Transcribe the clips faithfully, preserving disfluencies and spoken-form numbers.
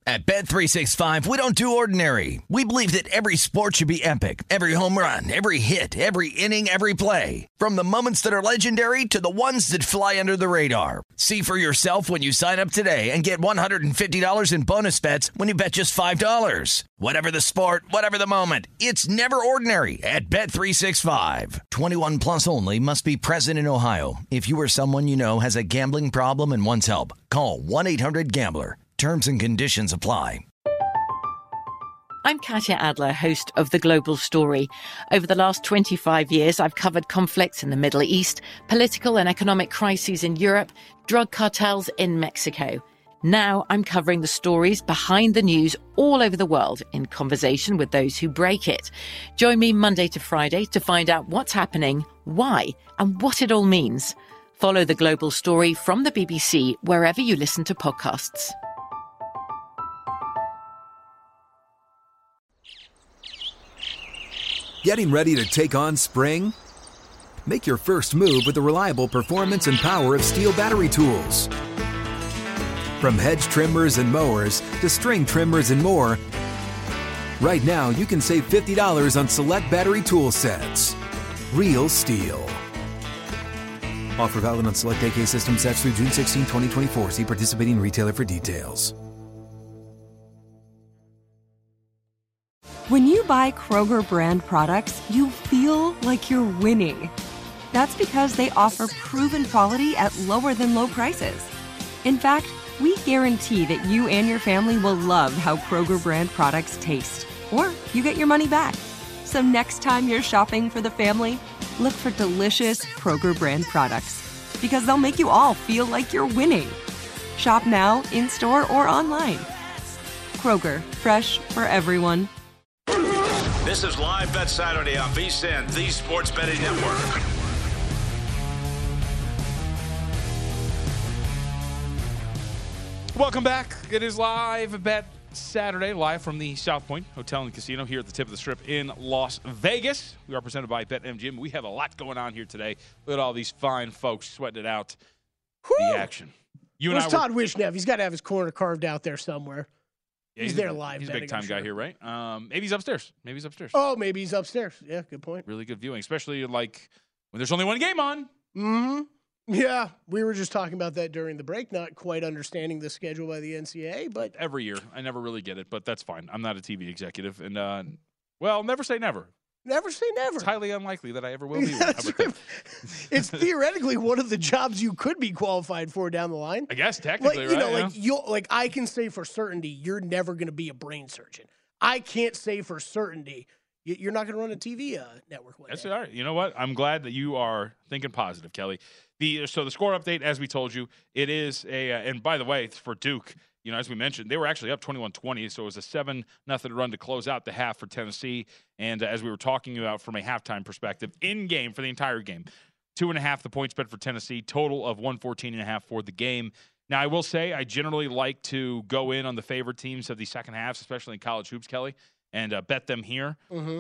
At Bet three sixty-five, we don't do ordinary. We believe that every sport should be epic. Every home run, every hit, every inning, every play. From the moments that are legendary to the ones that fly under the radar. See for yourself when you sign up today and get one hundred fifty dollars in bonus bets when you bet just five dollars. Whatever the sport, whatever the moment, it's never ordinary at Bet three sixty-five. twenty-one plus only. Must be present in Ohio. If you or someone you know has a gambling problem and wants help, call one eight hundred gambler. Terms and conditions apply. I'm Katya Adler, host of The Global Story. Over the last twenty-five years, I've covered conflicts in the Middle East, political and economic crises in Europe, drug cartels in Mexico. Now I'm covering the stories behind the news all over the world in conversation with those who break it. Join me Monday to Friday to find out what's happening, why, and what it all means. Follow The Global Story from the B B C wherever you listen to podcasts. Getting ready to take on spring? Make your first move with the reliable performance and power of Steel battery tools. From hedge trimmers and mowers to string trimmers and more, right now you can save fifty dollars on select battery tool sets. Real Steel. Offer valid on select A K system sets through June sixteenth, twenty twenty-four. See participating retailer for details. When you buy Kroger brand products, you feel like you're winning. That's because they offer proven quality at lower than low prices. In fact, we guarantee that you and your family will love how Kroger brand products taste, or you get your money back. So next time you're shopping for the family, look for delicious Kroger brand products, because they'll make you all feel like you're winning. Shop now, in-store, or online. Kroger, fresh for everyone. This is Live Bet Saturday on V S I N, the Sports Betting Network. Welcome back. It is Live Bet Saturday, live from the South Point Hotel and Casino here at the tip of the Strip in Las Vegas. We are presented by BetMGM. We have a lot going on here today. Look at all these fine folks sweating it out. Whew. The action. You Where's and I Todd were, Wishnev? He's got to have his corner carved out there somewhere. Yeah, he's, he's there a, live. He's a betting, big time I'm guy sure. here, right? Um, maybe he's upstairs. Maybe he's upstairs. Oh, maybe he's upstairs. Yeah, good point. Really good viewing, especially like when there's only one game on. Mm-hmm. Yeah, we were just talking about that during the break, not quite understanding the schedule by the N C double A, but every year I never really get it, but that's fine. I'm not a T V executive, and uh, well, never say never. Never say never. It's highly unlikely that I ever will be one. How about that? It's theoretically one of the jobs you could be qualified for down the line. I guess technically, like, you right? know, yeah. like you like I can say for certainty you're never going to be a brain surgeon. I can't say for certainty you're not going to run a T V uh, network one That's day. all right. You know what? I'm glad that you are thinking positive, Kelly. The so the score update, as we told you, it is a uh, and by the way, for Duke, you know, as we mentioned, they were actually up twenty-one twenty, so it was a seven nothing run to close out the half for Tennessee. And uh, as we were talking about from a halftime perspective, in game for the entire game, two and a half the point spread for Tennessee, total of one fourteen and a half for the game. Now, I will say I generally like to go in on the favorite teams of the second halves, especially in college hoops, Kelly, and uh, bet them here. Mm-hmm.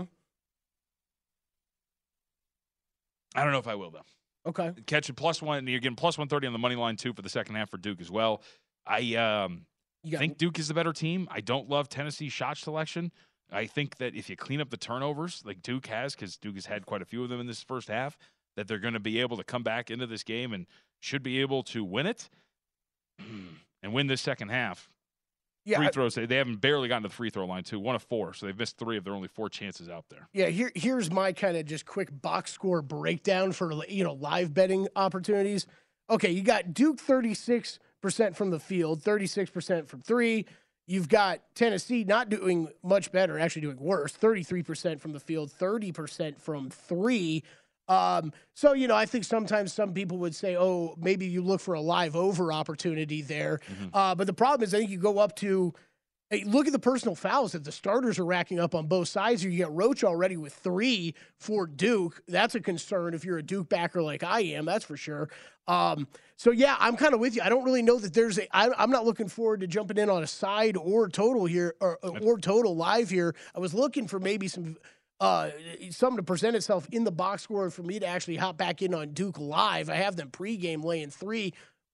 I don't know if I will, though. Okay. Catch it plus one. You're getting plus one thirty on the money line, too, for the second half for Duke as well. I um, got- think Duke is the better team. I don't love Tennessee's shot selection. I think that if you clean up the turnovers like Duke has, because Duke has had quite a few of them in this first half, that they're going to be able to come back into this game and should be able to win it and win this second half. Yeah, free I- throws, they, they haven't barely gotten to the free throw line, too. One of four, so they've missed three of their only four chances out there. Yeah, here here's my kind of just quick box score breakdown for, you know, live betting opportunities. Okay, you got Duke thirty-six percent from the field, thirty-six percent from three. You've got Tennessee not doing much better, actually doing worse, thirty-three percent from the field, thirty percent from three. Um, so, you know, I think sometimes some people would say, oh, maybe you look for a live over opportunity there. Mm-hmm. Uh, but the problem is I think you go up to hey, look at the personal fouls that the starters are racking up on both sides here. You get Roach already with three for Duke. That's a concern if you're a Duke backer like I am, that's for sure. Um, so, yeah, I'm kind of with you. I don't really know that there's a I, I'm not looking forward to jumping in on a side or total here or, or total live here. I was looking for maybe some – Uh, something to present itself in the box score for me to actually hop back in on Duke live. I have them pregame laying three.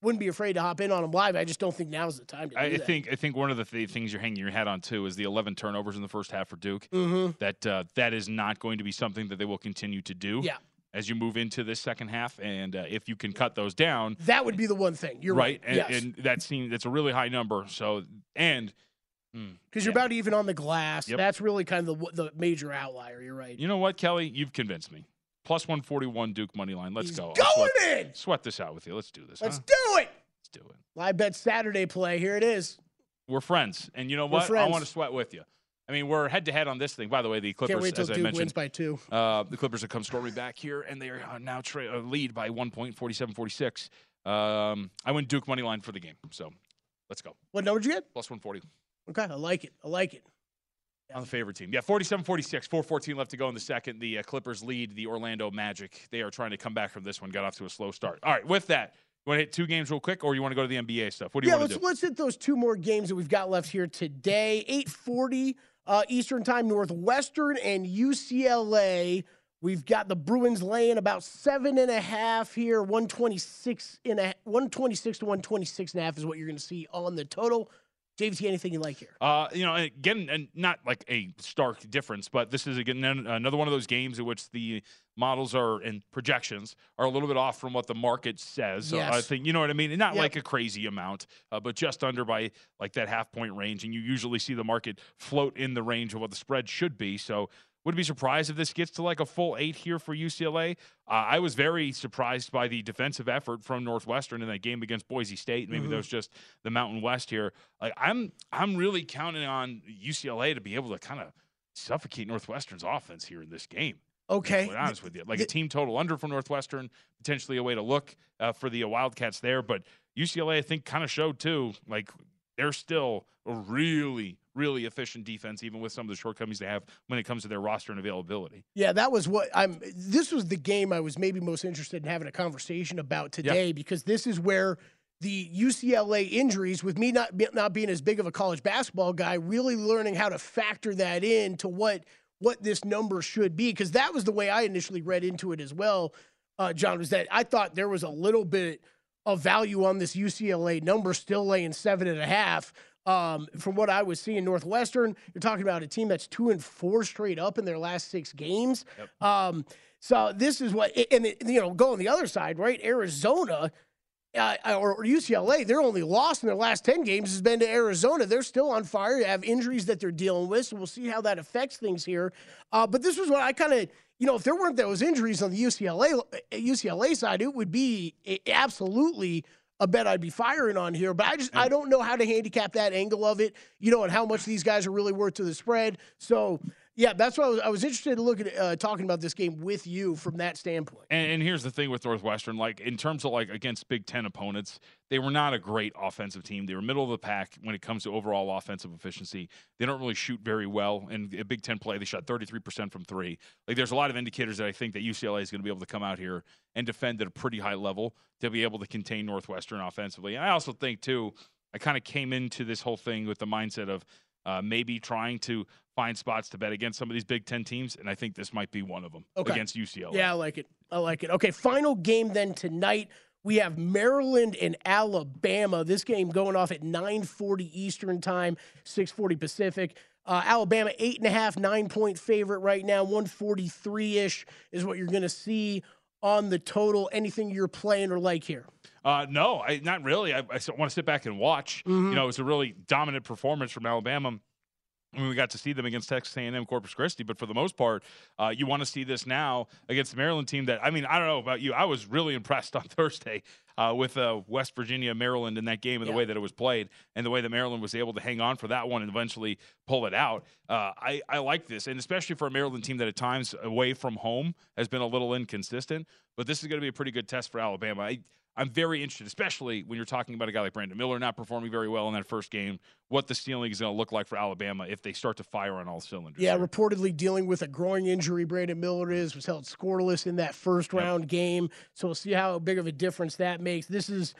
wouldn't be afraid to hop in on them live. I just don't think now's the time to do I that. think I think one of the th- things you're hanging your hat on too is the eleven turnovers in the first half for Duke. Mm-hmm. That uh, that is not going to be something that they will continue to do. Yeah. As you move into this second half, and uh, if you can cut those down, that would be the one thing. You're right, right? And, yes. and that seems that's a really high number. So and because mm, you're yeah. about even on the glass. Yep. That's really kind of the the major outlier. You're right. You know what, Kelly? You've convinced me. Plus one forty-one Duke money line. Let's He's go. Going sweat, in. Sweat this out with you. Let's do this. Let's huh? do it. Let's do it. Live bet Saturday play. Here it is. We're friends, and you know We're what? I friends. want to sweat with you. I mean, we're head to head on this thing. By the way, the Clippers, Can't wait till as I Duke mentioned, wins by two. Uh, the Clippers have come stormy back here, and they are uh, now tra- uh, lead by one point, forty-seven forty-six. Um, I went Duke money line for the game, so let's go. What number did you get? Plus one forty. Okay, I like it. I like it. On the favorite team. Yeah, forty-seven forty-six, four fourteen left to go in the second. The uh, Clippers lead the Orlando Magic. They are trying to come back from this one. Got off to a slow start. All right, with that, you want to hit two games real quick, or you want to go to the N B A stuff? What do you yeah, want let's to do? let's hit those two more games that we've got left here today. eight forty uh, Eastern Time, Northwestern and U C L A. We've got the Bruins laying about seven and a half here. one twenty-six in a one twenty-six to one twenty-six and a half is what you're going to see on the total. J V T, anything you like here? Uh, you know, again, and not like a stark difference, but this is again another one of those games in which the models are and projections are a little bit off from what the market says. So Yes. I think, you know what I mean? And not Yep. like a crazy amount, uh, but just under by like that half point range. And you usually see the market float in the range of what the spread should be. So wouldn't be surprised if this gets to like a full eight here for U C L A. Uh, I was very surprised by the defensive effort from Northwestern in that game against Boise State. Maybe Mhm. that was just the Mountain West here. Like I'm, I'm really counting on U C L A to be able to kind of suffocate Northwestern's offense here in this game. Okay. To be honest with you, like a team total under from Northwestern, potentially a way to look uh, for the uh, Wildcats there. But U C L A, I think, kind of showed too, like they're still a really, really efficient defense, even with some of the shortcomings they have when it comes to their roster and availability. Yeah, that was what I'm. This was the game I was maybe most interested in having a conversation about today because this is where the U C L A injuries, with me not not being as big of a college basketball guy, really learning how to factor that in to what what this number should be, because that was the way I initially read into it as well. Uh, John, was that I thought there was a little bit of value on this U C L A number, still laying seven and a half. Um, from what I was seeing, Northwestern, you're talking about a team that's two and four straight up in their last six games. Yep. Um, so this is what, and it, you know, go on the other side, right? Arizona uh, or U C L A, their only loss in their last ten games has been to Arizona. They're still on fire. They have injuries that they're dealing with, so we'll see how that affects things here. Uh, but this was what I kind of, you know, if there weren't those injuries on the U C L A U C L A side, it would be absolutely a bet I'd be firing on here. But I just, I don't know how to handicap that angle of it, you know, and how much these guys are really worth to the spread. So, yeah, that's why I was, I was interested in looking at uh, talking about this game with you from that standpoint. And, and here's the thing with Northwestern, like in terms of like against Big Ten opponents, they were not a great offensive team. They were middle of the pack when it comes to overall offensive efficiency. They don't really shoot very well. In a Big Ten play, they shot thirty-three percent from three. Like there's a lot of indicators that I think that U C L A is going to be able to come out here and defend at a pretty high level to be able to contain Northwestern offensively. And I also think too, I kind of came into this whole thing with the mindset of uh, maybe trying to find spots to bet against some of these Big Ten teams, and I think this might be one of them Okay. against U C L A. Yeah, I like it. I like it. Okay, final game then tonight. We have Maryland and Alabama. This game going off at nine forty Eastern Time, six forty Pacific. Uh, Alabama, eight and a half, nine-point favorite right now. one forty-three-ish is what you're going to see on the total. Anything you're playing or like here? Uh, no, I, not really. I, I want to sit back and watch. Mm-hmm. You know, it was a really dominant performance from Alabama when we got to see them against Texas A and M Corpus Christi. But for the most part, uh, you want to see this now against the Maryland team that, I mean, I don't know about you. I was really impressed on Thursday uh, with uh, West Virginia, Maryland in that game and Yeah. the way that it was played and the way that Maryland was able to hang on for that one and eventually pull it out. Uh, I, I like this, and especially for a Maryland team that at times away from home has been a little inconsistent. But this is going to be a pretty good test for Alabama. I, I'm very interested, especially when you're talking about a guy like Brandon Miller not performing very well in that first game, what the ceiling is going to look like for Alabama if they start to fire on all cylinders. Yeah, here. reportedly dealing with a groin injury. Brandon Miller is was held scoreless in that first round game, so we'll see how big of a difference that makes. This is,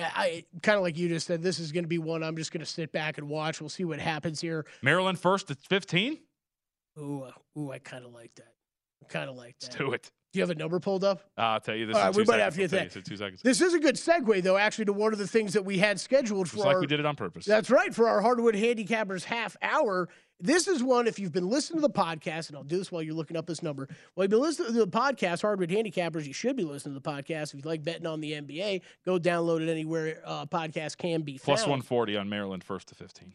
I kind of like you just said, this is going to be one I'm just going to sit back and watch. We'll see what happens here. Maryland first at fifteen? Ooh, uh, ooh, I kind of like that. Kind of like that. Let's do it. Do you have a number pulled up? Uh, I'll tell you this. All in right, two we might seconds. have to get I'll tell that. you this in two seconds. This is a good segue, though, actually, to one of the things that we had scheduled for Just our, like we did it on purpose. That's right, for our Hardwood Handicappers half hour. This is one, if you've been listening to the podcast, and I'll do this while you're looking up this number. While you've been listening to the podcast, Hardwood Handicappers, you should be listening to the podcast. If you like betting on the N B A, go download it anywhere uh, podcasts can be found. Plus one forty on Maryland first to fifteen.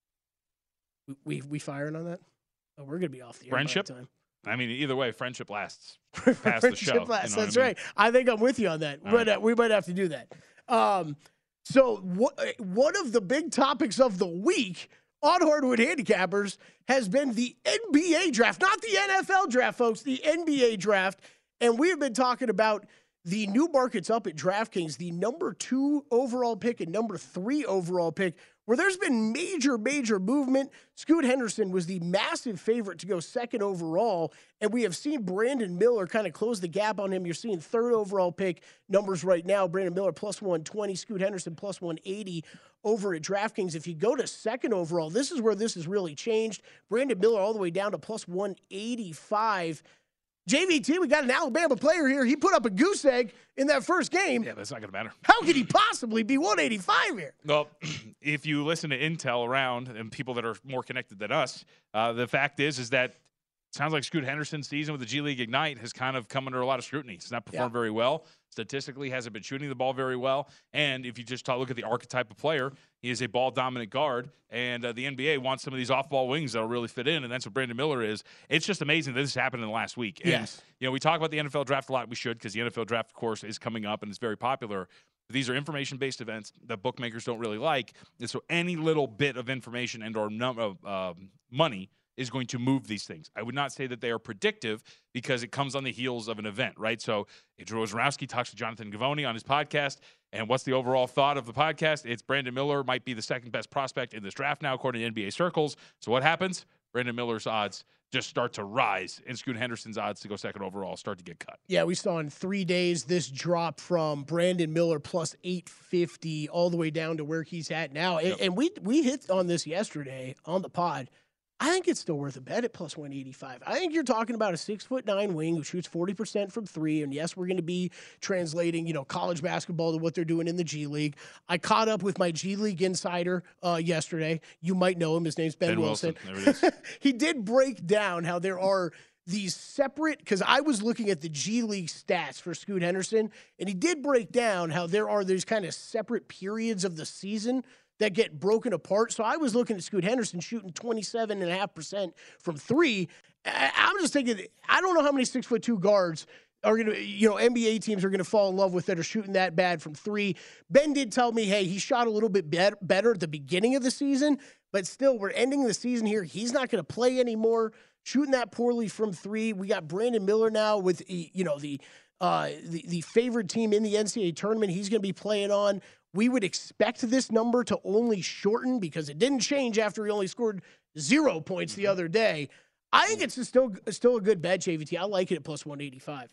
We, we, we firing on that? Oh, we're going to be off the air. Friendship? By the time. I mean, either way, friendship lasts past the show. Lasts, you know that's what I mean? right. I think I'm with you on that. All But right. uh, we might have to do that. Um, so what, one of the big topics of the week on Hardwood Handicappers has been the N B A draft, not the N F L draft, folks, the N B A draft. And we have been talking about the new markets up at DraftKings, the number two overall pick and number three overall pick, where there's been major, major movement. Scoot Henderson was the massive favorite to go second overall, and we have seen Brandon Miller kind of close the gap on him. You're seeing third overall pick numbers right now. Brandon Miller plus one twenty, Scoot Henderson plus one eighty over at DraftKings. If you go to second overall, this is where this has really changed. Brandon Miller all the way down to plus one eighty-five. J V T, we got an Alabama player here. He put up a goose egg in that first game. Yeah, that's not going to matter. How could he possibly be one eighty-five here? Well, if you listen to intel around and people that are more connected than us, uh, the fact is is that it sounds like Scoot Henderson's season with the G League Ignite has kind of come under a lot of scrutiny. He's not performed Yeah. very well. Statistically, hasn't been shooting the ball very well. And if you just talk, look at the archetype of player, he is a ball-dominant guard. And uh, the N B A wants some of these off-ball wings that will really fit in, and that's what Brandon Miller is. It's just amazing that this happened in the last week. And, Yes. you know, we talk about the N F L draft a lot. We should, because the N F L draft, of course, is coming up and it's very popular. These are information-based events that bookmakers don't really like. And so any little bit of information and or num- of uh, money is going to move these things. I would not say that they are predictive because it comes on the heels of an event, right? So Drew Wojnarowski talks to Jonathan Givony on his podcast, and what's the overall thought of the podcast? It's Brandon Miller might be the second best prospect in this draft now, according to N B A circles. So what happens? Brandon Miller's odds just start to rise, and Scoot Henderson's odds to go second overall start to get cut. Yeah, we saw in three days this drop from Brandon Miller plus eight fifty all the way down to where he's at now. And, Yep. and we we hit on this yesterday on the pod. I think it's still worth a bet at plus one eighty-five. I think you're talking about a six foot nine wing who shoots forty percent from three. And yes, we're going to be translating, you know, college basketball to what they're doing in the G League. I caught up with my G League insider uh, yesterday. You might know him. His name's Ben, Ben Wilson. Wilson. There it is. He did break down how there are these separate, because I was looking at the G League stats for Scoot Henderson, and he did break down how there are these kind of separate periods of the season that get broken apart. So I was looking at Scoot Henderson shooting twenty-seven point five percent from three. I- I'm just thinking, I don't know how many six foot two guards are going to, you know, N B A teams are going to fall in love with that are shooting that bad from three. Ben did tell me, hey, he shot a little bit bet- better at the beginning of the season, but still, we're ending the season here. He's not going to play anymore, shooting that poorly from three. We got Brandon Miller now with, you know, the uh, the, the favored team in the N C double A tournament he's going to be playing on. We would expect this number to only shorten because it didn't change after he only scored zero points the other day. I think it's still still a good bet, J V T. I like it at plus one eighty-five.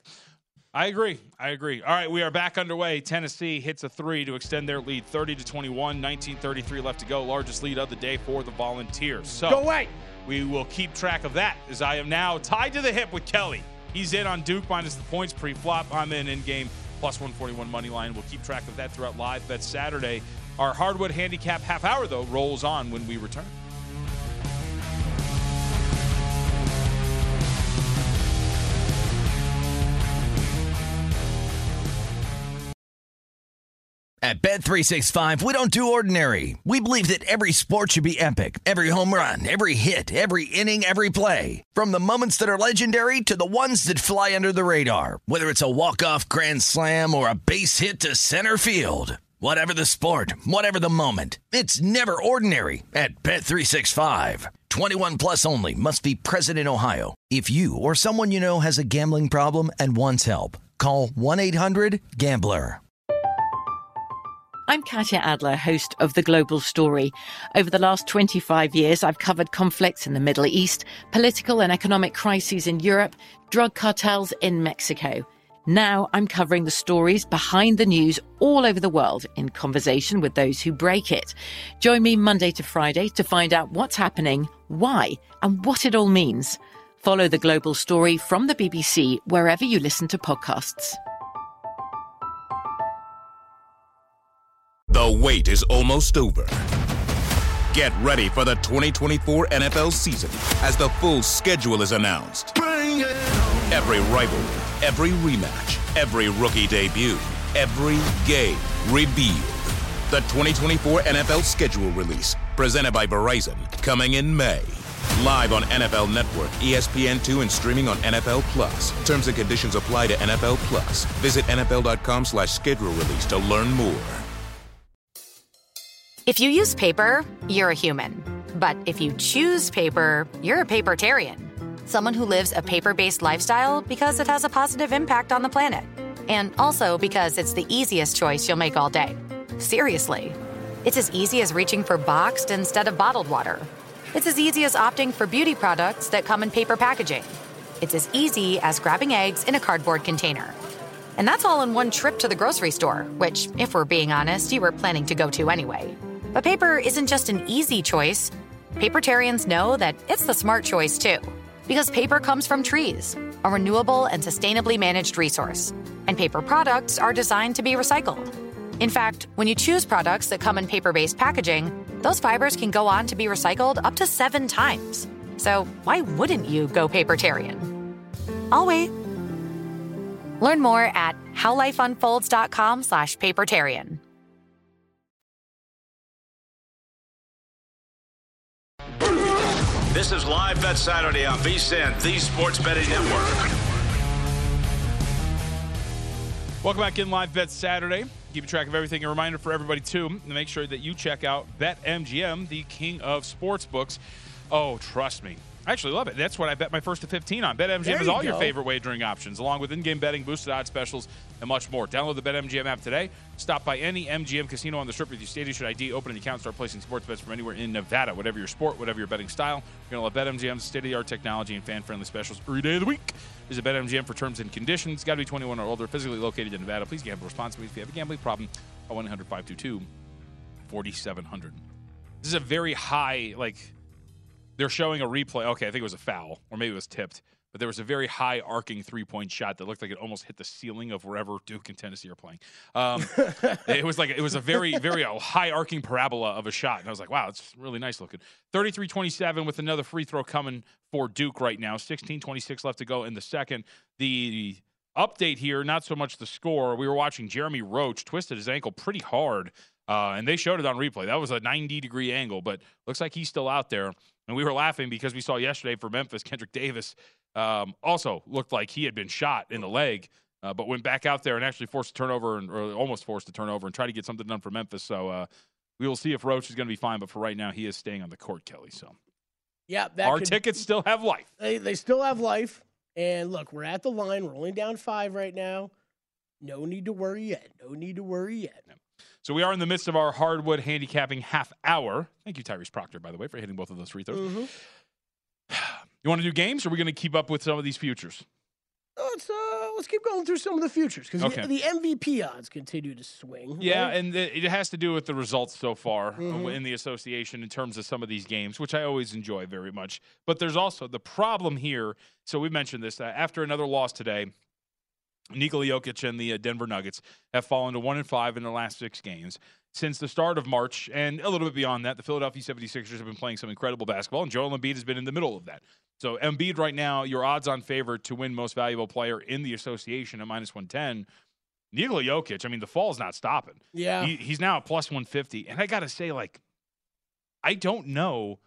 I agree. I agree. All right, we are back underway. Tennessee hits a three to extend their lead, thirty to twenty-one, nineteen thirty-three left to go. Largest lead of the day for the Volunteers. So Go away. we will keep track of that as I am now tied to the hip with Kelly. He's in on Duke minus the points pre-flop. I'm in in-game plus one forty-one money line. We'll keep track of that throughout Live Bet Saturday. Our Hardwood Handicap half hour, though, rolls on when we return. At Bet three sixty-five, we don't do ordinary. We believe that every sport should be epic. Every home run, every hit, every inning, every play. From the moments that are legendary to the ones that fly under the radar. Whether it's a walk-off grand slam or a base hit to center field. Whatever the sport, whatever the moment. It's never ordinary at Bet three sixty-five. twenty-one plus only. Must be present in Ohio. If you or someone you know has a gambling problem and wants help, call one eight hundred gambler. I'm Katya Adler, host of The Global Story. Over the last twenty-five years, I've covered conflicts in the Middle East, political and economic crises in Europe, drug cartels in Mexico. Now I'm covering the stories behind the news all over the world in conversation with those who break it. Join me Monday to Friday to find out what's happening, why, and what it all means. Follow The Global Story from the B B C wherever you listen to podcasts. The wait is almost over. Get ready for the twenty twenty-four N F L season as the full schedule is announced. Bring it on. Every rivalry, every rematch, every rookie debut, every game revealed. The twenty twenty-four N F L schedule release, presented by Verizon, coming in May. Live on N F L Network, E S P N two, and streaming on N F L Plus. Terms and conditions apply to N F L Plus. Visit N F L dot com slash schedule release to learn more. If you use paper, you're a human. But if you choose paper, you're a papertarian. Someone who lives a paper-based lifestyle because it has a positive impact on the planet. And also because it's the easiest choice you'll make all day. Seriously. It's as easy as reaching for boxed instead of bottled water. It's as easy as opting for beauty products that come in paper packaging. It's as easy as grabbing eggs in a cardboard container. And that's all in one trip to the grocery store, which, if we're being honest, you were planning to go to anyway. But paper isn't just an easy choice. Papertarians know that it's the smart choice, too. Because paper comes from trees, a renewable and sustainably managed resource. And paper products are designed to be recycled. In fact, when you choose products that come in paper-based packaging, those fibers can go on to be recycled up to seven times. So why wouldn't you go papertarian? I'll wait. Learn more at howlifeunfolds.com slash papertarian. This is Live Bet Saturday on V S I N, the Sports Betting Network. Welcome back in Live Bet Saturday. Keeping track of everything. A reminder for everybody, too, to make sure that you check out BetMGM, the king of sportsbooks. Oh, trust me. I actually love it. That's what I bet my first to fifteen on. BetMGM is all go. your favorite wagering options, along with in-game betting, boosted odds specials, and much more. Download the BetMGM app today. Stop by any M G M casino on the Strip with your state issued I D. Open an account. Start placing sports bets from anywhere in Nevada. Whatever your sport, whatever your betting style, you're going to love BetMGM's state-of-the-art technology and fan-friendly specials every day of the week. Visit BetMGM for terms and conditions. Got to be twenty-one or older, physically located in Nevada. Please gamble responsibly. If you have a gambling problem, call one eight hundred five two two four seven zero zero. This is a very high, like... They're showing a replay. Okay, I think it was a foul, or maybe it was tipped. But there was a very high arcing three-point shot that looked like it almost hit the ceiling of wherever Duke and Tennessee are playing. Um, it was like it was a very, very uh, high arcing parabola of a shot, and I was like, "Wow, it's really nice looking." thirty-three twenty-seven with another free throw coming for Duke right now. sixteen twenty-six left to go in the second. The update here, not so much the score. We were watching Jeremy Roach twisted his ankle pretty hard, uh, and they showed it on replay. That was a ninety-degree angle, but looks like he's still out there. And we were laughing because we saw yesterday for Memphis, Kendrick Davis um, also looked like he had been shot in the leg, uh, but went back out there and actually forced a turnover, and, or almost forced a turnover, and tried to get something done for Memphis. So uh, we will see if Roach is going to be fine, but for right now, he is staying on the court, Kelly. So yeah, that our could, tickets still have life. They, they still have life. And look, we're at the line. We're only down five right now. No need to worry yet. No need to worry yet. Yeah. So we are in the midst of our hardwood handicapping half hour. Thank you, Tyrese Proctor, by the way, for hitting both of those free throws. Mm-hmm. You want to do games, or are we going to keep up with some of these futures? Let's, uh, let's keep going through some of the futures, because okay. the, the M V P odds continue to swing. Yeah, right? and the, it has to do with the results so far mm-hmm. in the association in terms of some of these games, which I always enjoy very much. But there's also the problem here. So we mentioned this. Uh, after another loss today, Nikola Jokic and the uh, Denver Nuggets have fallen to one and five in their last six games. Since the start of March, and a little bit beyond that, the Philadelphia seventy-sixers have been playing some incredible basketball, and Joel Embiid has been in the middle of that. So Embiid right now, your odds-on favorite to win most valuable player in the association at minus one ten. Nikola Jokic, I mean, the fall's not stopping. Yeah. He, he's now at plus one fifty. And I got to say, like, I don't know.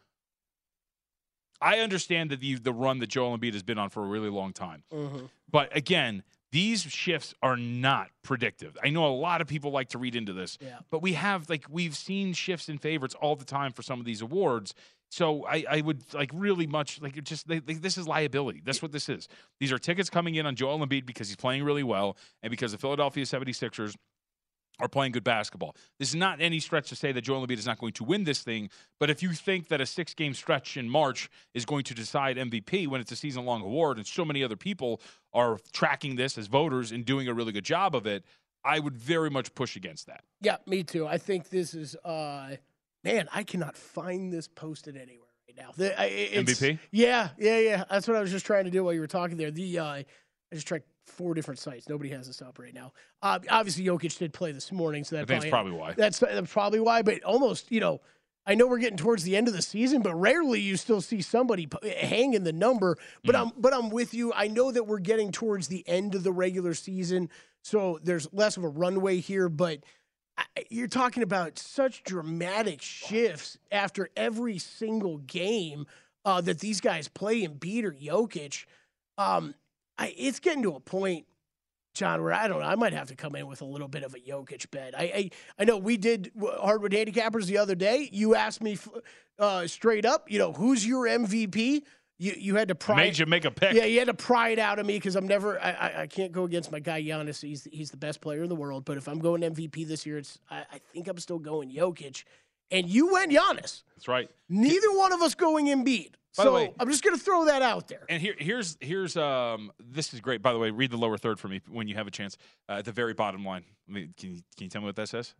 I understand that the, the run that Joel Embiid has been on for a really long time. Mm-hmm. But, again, these shifts are not predictive. I know a lot of people like to read into this, yeah. but we have, like, we've seen shifts in favorites all the time for some of these awards. So I, I would, like, really much, like, just, they, they, this is liability. That's what this is. These are tickets coming in on Joel Embiid because he's playing really well and because the Philadelphia seventy-sixers are playing good basketball. This is not any stretch to say that Joel Embiid is not going to win this thing, but if you think that a six-game stretch in March is going to decide M V P when it's a season-long award and so many other people are tracking this as voters and doing a really good job of it, I would very much push against that. Yeah, me too. I think this is, uh, man, I cannot find this posted anywhere now. The, I, it's, M V P? Yeah, yeah, yeah. That's what I was just trying to do while you were talking there. The uh, I just tried four different sites. Nobody has this up right now. Uh, obviously, Jokic did play this morning, so that I think it's probably, probably why. That's, that's probably why. But almost, you know, I know we're getting towards the end of the season, but rarely you still see somebody p- hanging the number. But mm. I'm but I'm with you. I know that we're getting towards the end of the regular season, so there's less of a runway here. But I, you're talking about such dramatic shifts after every single game uh, that these guys play, Embiid or Jokic. Um, I, it's getting to a point, John, where I don't know, I might have to come in with a little bit of a Jokic bet. I I, I know we did Hardwood Handicappers the other day. You asked me uh, straight up, you know, who's your M V P? You you had to pry. Made you make a pick. Yeah, you had to pry it out of me because I'm never. I, I I can't go against my guy Giannis. He's he's the best player in the world. But if I'm going M V P this year, it's I, I think I'm still going Jokic. And you went Giannis. That's right. Neither one of us going Embiid. By so the way, I'm just going to throw that out there. And here, here's here's um this is great. By the way, read the lower third for me when you have a chance. Uh, at the very bottom line, I mean, can you can you tell me what that says?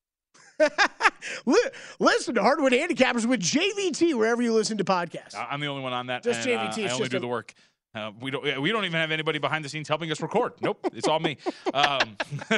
Listen to Hardwood Handicappers with J V T wherever you listen to podcasts. I'm the only one on that. Just and, J V T. Uh, I only do a... the work. Uh, we don't we don't even have anybody behind the scenes helping us record. Nope, it's all me. Um,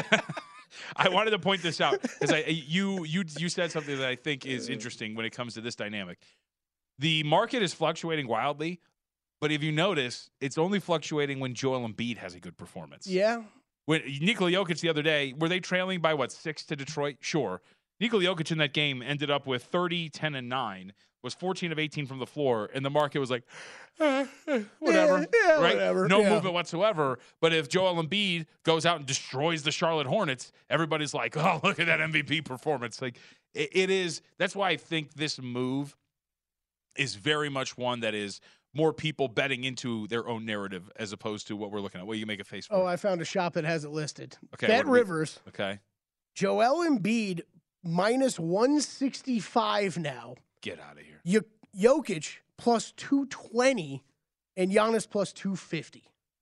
I wanted to point this out because I you you you said something that I think is interesting when it comes to this dynamic. The market is fluctuating wildly, but if you notice, it's only fluctuating when Joel Embiid has a good performance. Yeah. When Nikola Jokic the other day, were they trailing by, what, six to Detroit? Sure. Nikola Jokic in that game ended up with thirty, ten, and nine, was fourteen of eighteen from the floor, and the market was like, eh, eh, whatever, yeah, yeah, right? Whatever, no yeah. movement whatsoever. But if Joel Embiid goes out and destroys the Charlotte Hornets, everybody's like, oh, look at that M V P performance. Like it, it is. That's why I think this move is very much one that is more people betting into their own narrative as opposed to what we're looking at. What you make a face for? Oh, I found a shop that has it listed. Okay, Bet Rivers. We, okay. Joel Embiid minus one sixty-five now. Get out of here. Y- Jokic plus two twenty and Giannis plus two fifty.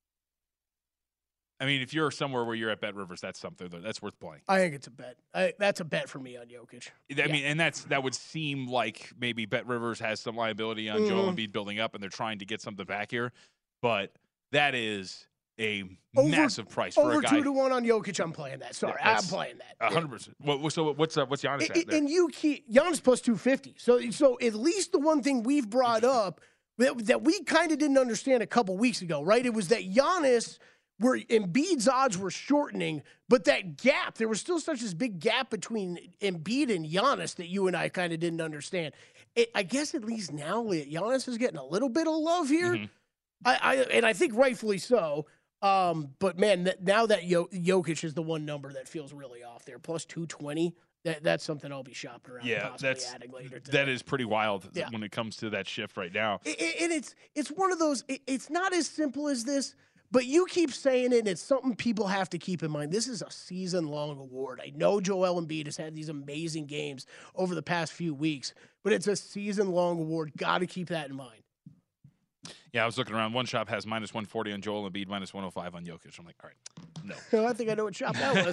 I mean, if you're somewhere where you're at Bet Rivers, that's something that's worth playing. I think it's a bet. I, that's a bet for me on Jokic. I yeah. mean, and that's that would seem like maybe Bet Rivers has some liability on mm. Joel Embiid building up, and they're trying to get something back here. But that is a over, massive price for over a guy. Over two to one on Jokic. I'm playing that. Sorry, I'm playing that. A hundred percent. Well, so what's uh, what's Giannis at there? And you keep Giannis plus two fifty. So so at least the one thing we've brought up that, that we kind of didn't understand a couple weeks ago, right? It was that Giannis. Where Embiid's odds were shortening, but that gap, there was still such this big gap between Embiid and Giannis that you and I kind of didn't understand. It, I guess at least now Giannis is getting a little bit of love here, mm-hmm. I, I and I think rightfully so. Um, but man, that, now that Yo, Jokic is the one number that feels really off there, plus two twenty. That, that's something I'll be shopping around. Yeah, possibly that's adding later today. that is pretty wild yeah. when it comes to that shift right now. And it, it, it's it's one of those. It, it's not as simple as this. But you keep saying it, and it's something people have to keep in mind. This is a season-long award. I know Joel Embiid has had these amazing games over the past few weeks, but it's a season-long award. Got to keep that in mind. Yeah, I was looking around. One shop has minus one forty on Joel Embiid, minus one oh five on Jokic. I'm like, all right, no. Oh, I think I know what shop that was.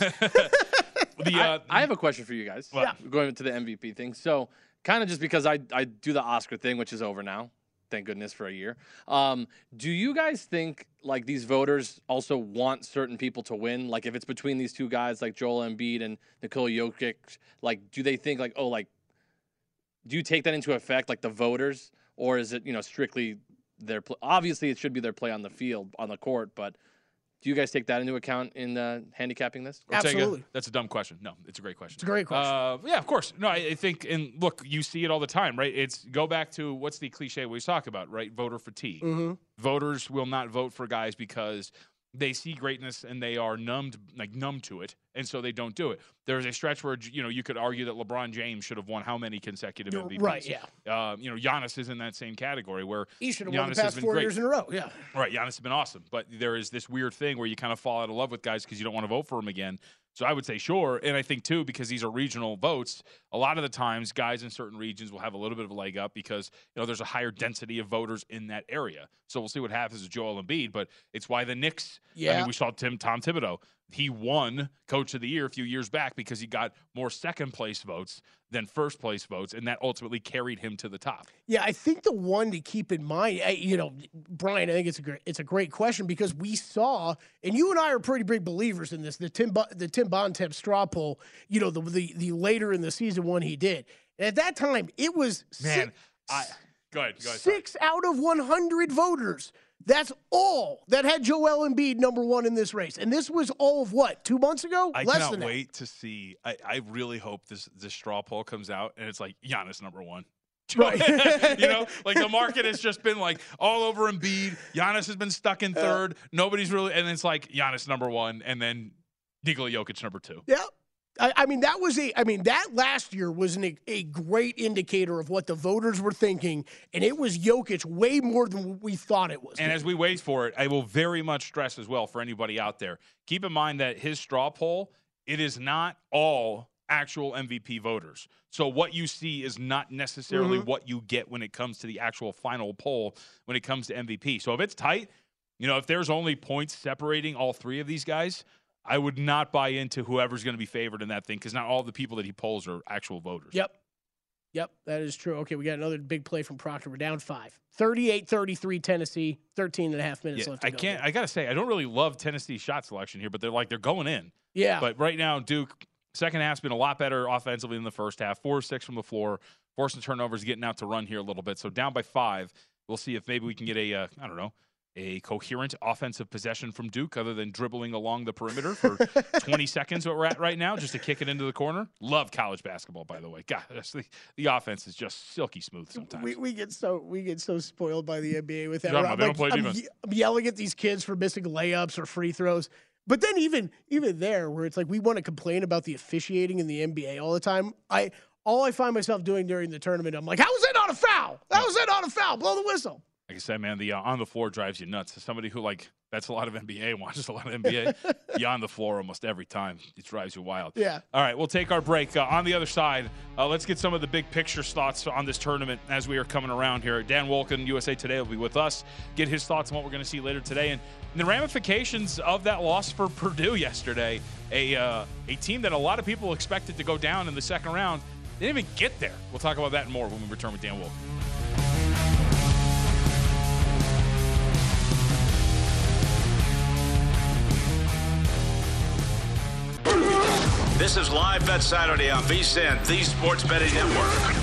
the, uh, I, I have a question for you guys. Yeah. Going into the M V P thing. So kind of just because I, I do the Oscar thing, which is over now. Thank goodness for a year. Um, do you guys think like these voters also want certain people to win? Like if it's between these two guys, like Joel Embiid and Nikola Jokic, like do they think like, oh, like, do you take that into effect, like the voters, or is it, you know, strictly their play? Obviously it should be their play on the field, on the court, but do you guys take that into account in uh, handicapping this? Absolutely. You, that's a dumb question. No, it's a great question. It's a great question. Uh, yeah, of course. No, I, I think, and look, you see it all the time, right? It's go back to what's the cliche we talk about, right? Voter fatigue. Mm-hmm. Voters will not vote for guys because they see greatness and they are numbed, like numb to it, and so they don't do it. There's a stretch where, you know, you could argue that LeBron James should have won how many consecutive M V Ps? Right, yeah. Uh, you know, Giannis is in that same category where he should have Giannis won the past four great. years in a row. Yeah, right. Giannis has been awesome, but there is this weird thing where you kind of fall out of love with guys because you don't want to vote for them again. So I would say sure, and I think too because these are regional votes. A lot of the times, guys in certain regions will have a little bit of a leg up because you know there's a higher density of voters in that area. So we'll see what happens with Joel Embiid, but it's why the Knicks. Yeah, I mean, we saw Tim Tom Thibodeau. he won Coach of the Year a few years back because he got more second-place votes than first-place votes, and that ultimately carried him to the top. Yeah, I think the one to keep in mind, I, you know, Brian, I think it's a great, it's a great question because we saw, and you and I are pretty big believers in this, the Tim the Tim Bontemps straw poll, you know, the, the the later in the season one he did. And at that time, it was Man, six, I, go ahead, go ahead. six out of one hundred voters. That's all that had Joel Embiid number one in this race. And this was all of what, two months ago? I Less cannot than that. wait to see. I, I really hope this, this straw poll comes out and it's like Giannis number one. Right. You know, like the market has just been like all over Embiid. Giannis has been stuck in third. Uh, Nobody's really, and it's like Giannis number one and then Nikola Jokic number two. Yeah. I, I mean, that was a, I mean, that last year was an, a great indicator of what the voters were thinking, and it was Jokic way more than we thought it was. And as we wait for it, I will very much stress as well for anybody out there, keep in mind that his straw poll, it is not all actual M V P voters. So what you see is not necessarily mm-hmm. what you get when it comes to the actual final poll when it comes to M V P. So if it's tight, you know, if there's only points separating all three of these guys, I would not buy into whoever's going to be favored in that thing because not all the people that he polls are actual voters. Yep. Yep, that is true. Okay, we got another big play from Proctor. We're down five. thirty-eight thirty-three Tennessee, thirteen and a half minutes yeah, left to I go. can't, I got to say, I don't really love Tennessee's shot selection here, but they're like, they're going in. Yeah. But right now, Duke, second half's been a lot better offensively than the first half. Four or six from the floor, forcing turnovers, getting out to run here a little bit. So down by five. We'll see if maybe we can get a, uh, I don't know, a coherent offensive possession from Duke other than dribbling along the perimeter for twenty seconds what we're at right now just to kick it into the corner. Love college basketball, by the way. God, the, the offense is just silky smooth sometimes. We, we get so we get so spoiled by the N B A with that. Yeah, I'm, they like, don't play I'm, defense. I'm yelling at these kids for missing layups or free throws. But then even even there where it's like we want to complain about the officiating in the N B A all the time, I all I find myself doing during the tournament, I'm like, how was that not a foul? How was that not a foul? Blow the whistle. Like I said, man, the uh, on the floor drives you nuts. As somebody who, like, that's a lot of N B A, watches a lot of N B A, you're on the floor almost every time. It drives you wild. Yeah. All right, we'll take our break. Uh, on the other side, uh, let's get some of the big picture thoughts on this tournament as we are coming around here. Dan Wolken, U S A Today, will be with us, get his thoughts on what we're going to see later today. And the ramifications of that loss for Purdue yesterday, a, uh, a team that a lot of people expected to go down in the second round, they didn't even get there. We'll talk about that and more when we return with Dan Wolken. This is Live Bet Saturday on V S I N, the Sports Betting Network.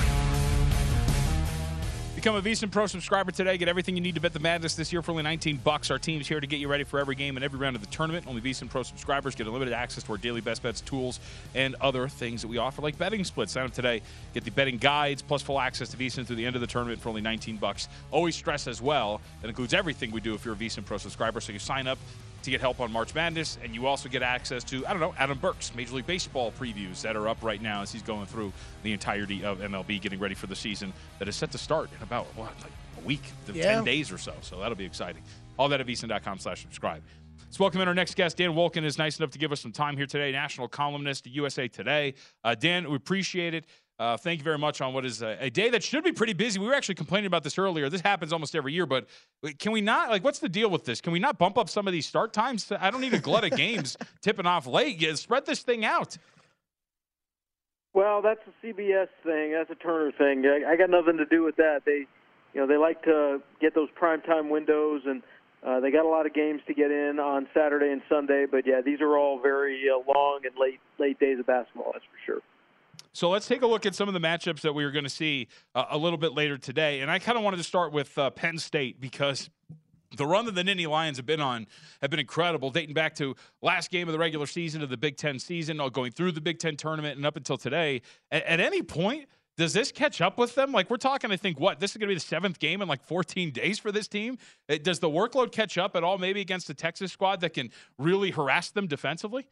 Become a VSiN Pro subscriber today. Get everything you need to bet the madness this year for only nineteen bucks. Our team's here to get you ready for every game and every round of the tournament. Only VSiN Pro subscribers get unlimited access to our daily best bets, tools, and other things that we offer, like betting splits. Sign up today. Get the betting guides plus full access to VSiN through the end of the tournament for only nineteen bucks. Always stress as well. That includes everything we do if you're a VSiN Pro subscriber. So you sign up to get help on March Madness, and you also get access to, I don't know, Adam Burke's Major League Baseball previews that are up right now as he's going through the entirety of M L B, getting ready for the season that is set to start in about, what, like a week, Yeah. ten days or so. So that'll be exciting. All that at VSiN.com slash subscribe. Let's welcome in our next guest. Dan Wolken is nice enough to give us some time here today, national columnist at U S A Today. Uh, Dan, we appreciate it. Uh, thank you very much on what is a, a day that should be pretty busy. We were actually complaining about this earlier. This happens almost every year, but can we not, like, what's the deal with this? Can we not bump up some of these start times? I don't need a glut of games tipping off late. Yeah, spread this thing out. Well, that's a C B S thing. That's a Turner thing. I, I got nothing to do with that. They, you know, they like to get those primetime windows, and uh, they got a lot of games to get in on Saturday and Sunday. But yeah, these are all very uh, long and late, late days of basketball. That's for sure. So let's take a look at some of the matchups that we are going to see uh, a little bit later today. And I kind of wanted to start with uh, Penn State because the run that the Nittany Lions have been on have been incredible, dating back to last game of the regular season of the Big Ten season, going through the Big Ten tournament and up until today. At, at any point, does this catch up with them? Like, we're talking, I think, what, this is going to be the seventh game in like fourteen days for this team? It, does the workload catch up at all maybe against the Texas squad that can really harass them defensively?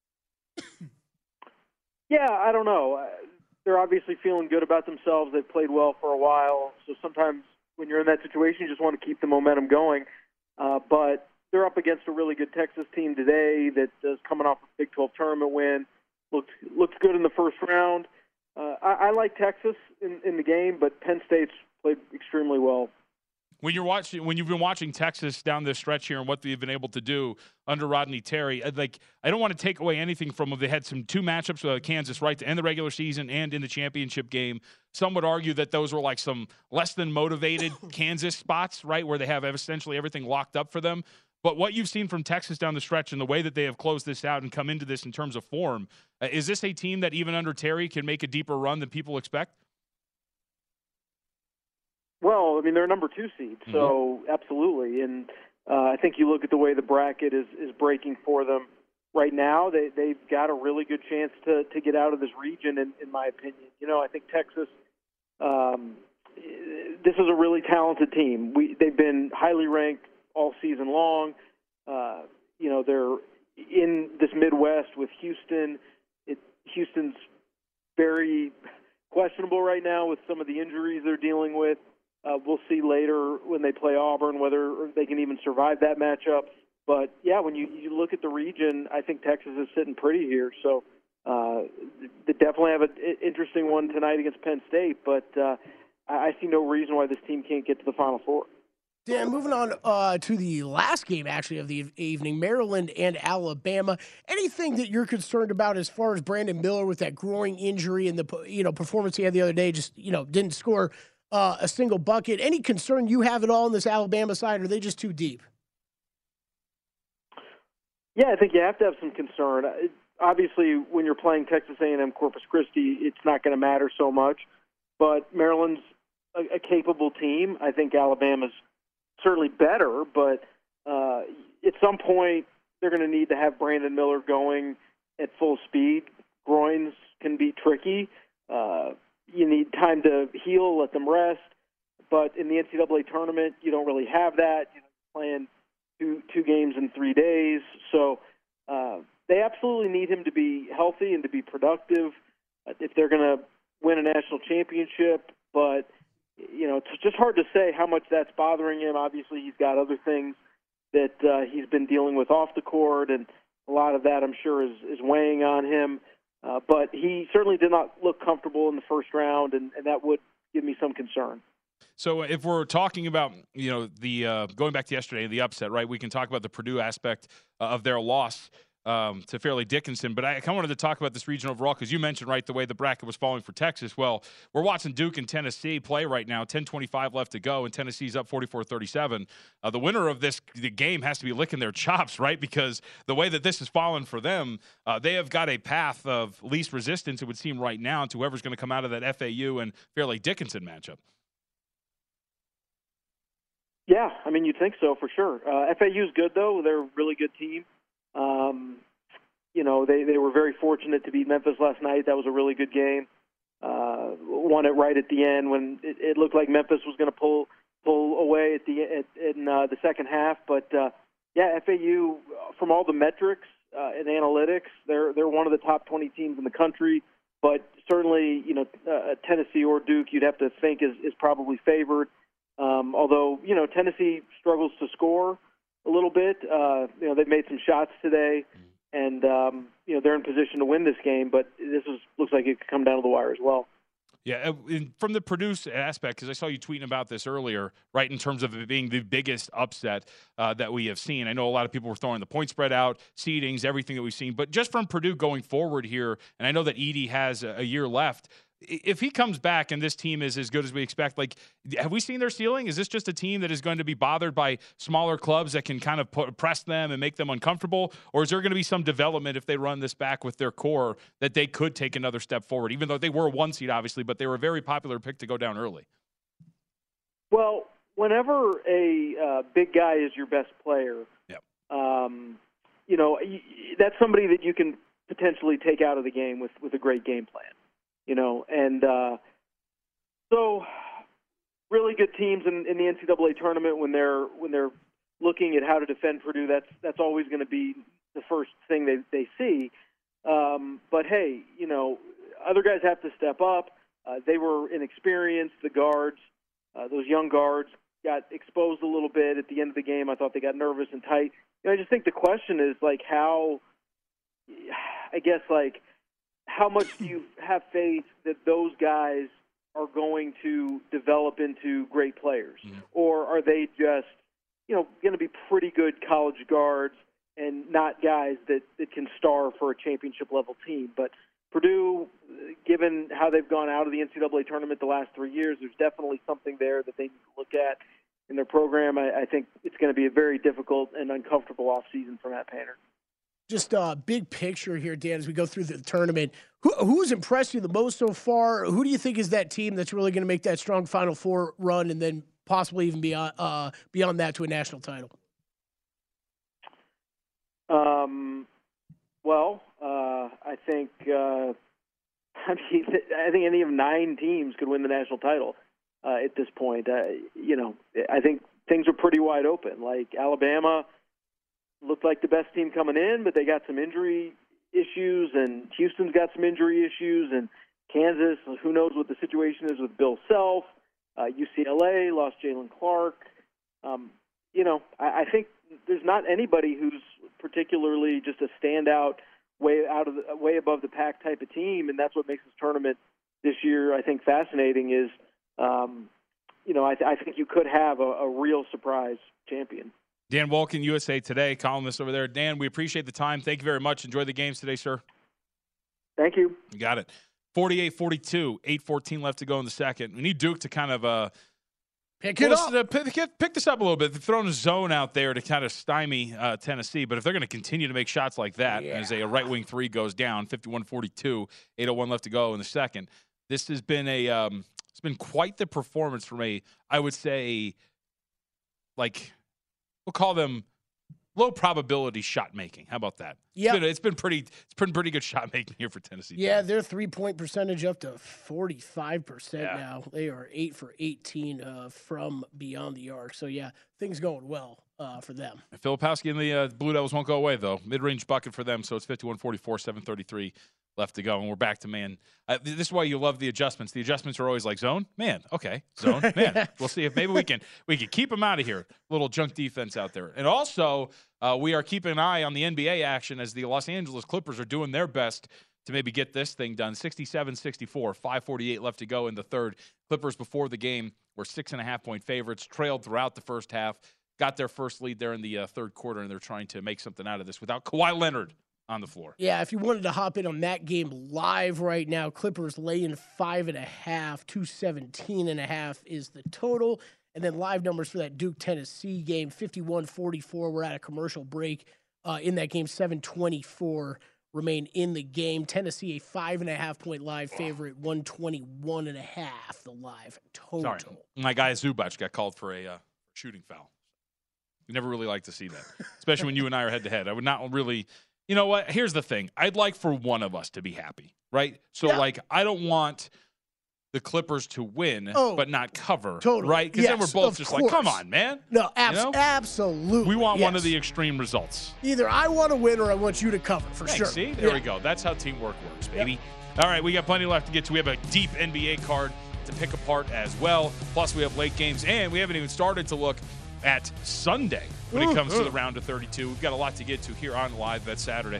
Yeah, I don't know. They're obviously feeling good about themselves. They've played well for a while. So sometimes when you're in that situation, you just want to keep the momentum going. Uh, but they're up against a really good Texas team today that is coming off a Big twelve tournament win. Looked looked good in the first round. Uh, I, I like Texas in, in the game, but Penn State's played extremely well. when you're watching, when you've been watching Texas down this stretch here and what they've been able to do under Rodney Terry, like I don't want to take away anything from them. They had some two matchups with Kansas right to end the regular season and in the championship game. Some would argue that those were like some less than motivated Kansas spots, right, where they have essentially everything locked up for them. But what you've seen from Texas down the stretch and the way that they have closed this out and come into this in terms of form, uh, is this a team that even under Terry can make a deeper run than people expect? Well, I mean, they're a number two seed, so mm-hmm. absolutely. And uh, I think you look at the way the bracket is, is breaking for them right now, they, they've got a really good chance to, to get out of this region, in, in my opinion. You know, I think Texas, um, this is a really talented team. We They've been highly ranked all season long. Uh, you know, they're in this Midwest with Houston. It, Houston's very questionable right now with some of the injuries they're dealing with. Uh, we'll see later when they play Auburn whether they can even survive that matchup. But, yeah, when you, you look at the region, I think Texas is sitting pretty here. So uh, they definitely have an interesting one tonight against Penn State. But uh, I see no reason why this team can't get to the Final Four. Dan, moving on uh, to the last game, actually, of the evening, Maryland and Alabama. Anything that you're concerned about as far as Brandon Miller with that groin injury and the you know performance he had the other day, just you know didn't score uh, a single bucket? Any concern you have at all on this Alabama side, or are they just too deep? Yeah, I think you have to have some concern. Obviously, when you're playing Texas A and M Corpus Christi, it's not going to matter so much. But Maryland's a, a capable team. I think Alabama's certainly better, but uh, at some point they're going to need to have Brandon Miller going at full speed. Groins can be tricky. Uh, you need time to heal, let them rest. But in the N C double A tournament, you don't really have that. You're playing two two games in three days. So uh, they absolutely need him to be healthy and to be productive if they're going to win a national championship. But you know, it's just hard to say how much that's bothering him. Obviously, he's got other things that uh, he's been dealing with off the court, and a lot of that, I'm sure, is, is weighing on him. Uh, but he certainly did not look comfortable in the first round, and, and that would give me some concern. So if we're talking about, you know, the uh, going back to yesterday, the upset, right, we can talk about the Purdue aspect uh, of their loss Um, to Fairleigh Dickinson, but I kind of wanted to talk about this region overall because you mentioned, right, the way the bracket was falling for Texas. Well, we're watching Duke and Tennessee play right now, ten twenty-five left to go, and Tennessee's up forty-four thirty-seven. Uh, the winner of this the game has to be licking their chops, right, because the way that this has fallen for them, uh, they have got a path of least resistance, it would seem right now, to whoever's going to come out of that F A U and Fairleigh Dickinson matchup. Yeah, I mean, you'd think so for sure. Uh, F A U's good, though. They're a really good team. Um, you know, they, they were very fortunate to beat Memphis last night. That was a really good game. Uh, won it right at the end when it, it looked like Memphis was going to pull pull away at the at, in uh, the second half. But uh, yeah, F A U, from all the metrics uh, and analytics, they're they're one of the top twenty teams in the country. But certainly, you know, uh, Tennessee or Duke, you'd have to think is is probably favored. Um, although you know Tennessee struggles to score a little bit. Uh, you know, they've made some shots today, and um, you know they're in position to win this game. But this is, looks like it could come down to the wire as well. Yeah, from the Purdue aspect, because I saw you tweeting about this earlier, right, in terms of it being the biggest upset uh, that we have seen. I know a lot of people were throwing the point spread out, seedings, everything that we've seen. But just from Purdue going forward here, and I know that Edey has a year left, if he comes back and this team is as good as we expect, like, have we seen their ceiling? Is this just a team that is going to be bothered by smaller clubs that can kind of put, press them and make them uncomfortable? Or is there going to be some development if they run this back with their core that they could take another step forward, even though they were one seed, obviously, but they were a very popular pick to go down early? Well, whenever a uh, big guy is your best player, yep. um, you know, that's somebody that you can potentially take out of the game with, with a great game plan. You know, and uh, so really good teams in, in the N C double A tournament when they're when they're looking at how to defend Purdue. That's that's always going to be the first thing they they see. Um, but hey, you know, other guys have to step up. Uh, they were inexperienced. The guards, uh, those young guards, got exposed a little bit at the end of the game. I thought they got nervous and tight. You know, I just think the question is like how, I guess like. How much do you have faith that those guys are going to develop into great players? Mm-hmm. Or are they just, you know, going to be pretty good college guards and not guys that, that can star for a championship-level team? But Purdue, given how they've gone out of the N C double A tournament the last three years, there's definitely something there that they need to look at in their program. I, I think it's going to be a very difficult and uncomfortable offseason for Matt Painter. Just a uh, big picture here, Dan, as we go through the tournament. Who, who's impressed you the most so far? Who do you think is that team that's really going to make that strong Final Four run and then possibly even beyond, uh, beyond that to a national title? Um, well, uh, I think uh, I mean, I think any of nine teams could win the national title uh, at this point. Uh, you know, I think things are pretty wide open. Like Alabama looked like the best team coming in, but they got some injury issues, and Houston's got some injury issues, and Kansas, who knows what the situation is with Bill Self. Uh, U C L A lost Jalen Clark. Um, you know, I, I think there's not anybody who's particularly just a standout, way out of the, way above the pack type of team, and that's what makes this tournament this year, I think, fascinating. Is um, you know, I, th- I think you could have a, a real surprise champion. Dan Wolken, U S A Today, columnist over there. Dan, we appreciate the time. Thank you very much. Enjoy the games today, sir. Thank you. You got it. forty-eight forty-two, eight fourteen left to go in the second. We need Duke to kind of uh, pick it up. To, pick, pick this up a little bit. They're throwing a zone out there to kind of stymie uh, Tennessee. But if they're going to continue to make shots like that, yeah. as a right wing three goes down, fifty-one forty-two, eight oh one left to go in the second, this has been a um, it's been quite the performance from a, I would say, like, we'll call them low probability shot making. How about that? Yeah, it's, it's been pretty. It's been pretty good shot making here for Tennessee. Yeah, their three point percentage up to forty five percent yeah. now. They are eight for eighteen uh, from beyond the arc. So yeah, things going well uh, for them. And Filipowski and the uh, Blue Devils won't go away though. Mid range bucket for them. So it's fifty-one forty-four, seven thirty-three left to go, and we're back to man. Uh, this is why you love the adjustments. The adjustments are always like zone, man. Okay, zone, man. We'll see if maybe we can we can keep them out of here. Little junk defense out there, and also uh, we are keeping an eye on the N B A action as the Los Angeles Clippers are doing their best to maybe get this thing done. sixty-seven sixty-four, five forty-eight left to go in the third. Clippers before the game were six and a half point favorites, trailed throughout the first half, got their first lead there in the uh, third quarter, and they're trying to make something out of this without Kawhi Leonard on the floor. Yeah, if you wanted to hop in on that game live right now, Clippers laying five and a half, two seventeen and a half is the total. And then live numbers for that Duke Tennessee game, fifty-one forty-four. We're at a commercial break uh, in that game. seven twenty-four remain in the game. Tennessee a five and a half point live favorite, one twenty-one and a half the live total. Sorry, my guy Zubac got called for a uh, shooting foul. You never really like to see that, especially when you and I are head to head. I would not really. You know what? Here's the thing. I'd like for one of us to be happy, right? So, yeah. like, I don't want the Clippers to win oh, but not cover, totally. right? Because yes, then we're both just course. like, come on, man. No, abs- you know? absolutely. We want yes. one of the extreme results. Either I want to win or I want you to cover, for Thanks, sure. See? There yeah. we go. That's how teamwork works, baby. Yep. All right, we got plenty left to get to. We have a deep N B A card to pick apart as well. Plus, we have late games, and we haven't even started to look at Sunday when it comes to the round of thirty-two. We've got a lot to get to here on Live Bet Saturday.